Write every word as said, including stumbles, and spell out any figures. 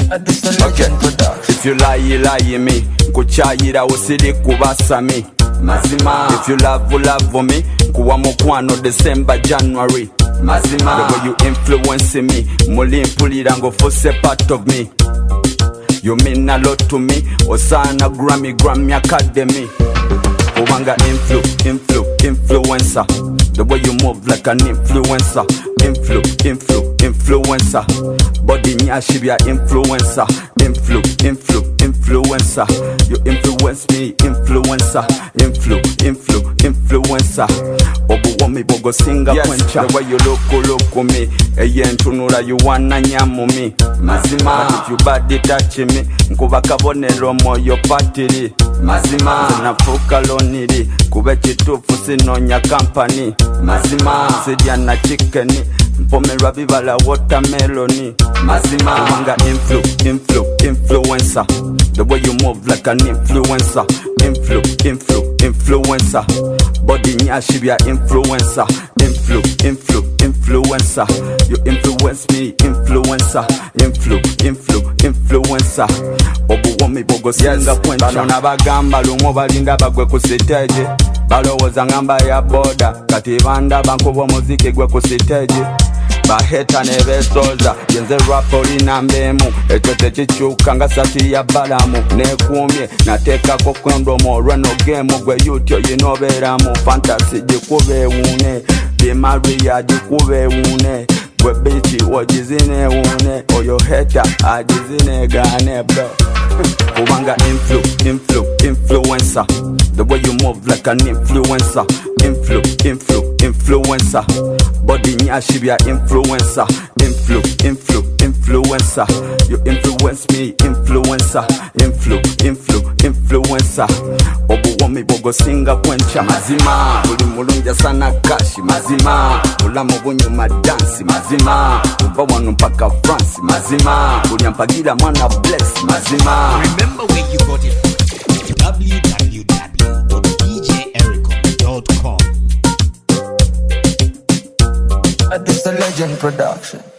Okay. If you lie, you lie me. Nkuchayira usiri kubasa me. Mazima. If you love, you love me. Kuwa mokwano December, January. Mazima. The way you influence me. Muli mpulira ngo force part of me. You mean a lot to me. Osana Grammy, Grammy Academy. Kubanga influ, influ, influencer. The way you move like an influencer. Influ, influ, influencer. Body nyashi be a influencer. Influ, influ, influencer. You influence me, influencer. Influ, influ, influencer. Obu wami bogo singa kwencha. The way you look, look me. Eye ntunura you wanna nyamu me. Mazima. If you body touch me. Nkuba kabone romo yo patiri. Mazima. Nafuka loniri. Kube chitufu sinonya company. Mazima. Sedia na chickeni. Mpomera vivala watermeloni. Mazima. Wanga influ, influ, influencer. The way you move like an influencer. Influ, influ, influencer. Body nyashi be a influencer. Influ, influ, influencer. You influence me, influencer. Influ, influ, influencer. Obu wami bogo singa kwencha. Bano nabagamba lumo balinda bagwe kusiteje. Balowoza ngamba ya boda. Kati banda bankubo muziki gwe kusiteje. Baheta nebe soza. Yenze rapo linambemu. Echo techichuka nga sati ya balamu. Nekumye nateka kokwendo mo. Reno game gwe yutyo yinoberamu. Fantasy jikube une. Be Maria jikube une. Gwe bichi wajizine une. Oyo heta ajizine gane bro. Kubanga influ, influ, influencer. The way you move like an influencer. Influ, influ, influencer. Body nyashi be a influencer. Influ, influ, influencer. You influence me, influencer. Influ, influ, influencer. Obu wami bogo singa kwencha. Mazima. Uli mulunja sana kashi. Mazima. Ula mubunyu madansi. Mazima. Uba wanu mpaka France. Mazima. Uli ampagira mana bless. Mazima. Remember where you got it from. w w w dot d j ericon dot com. This is a legend production.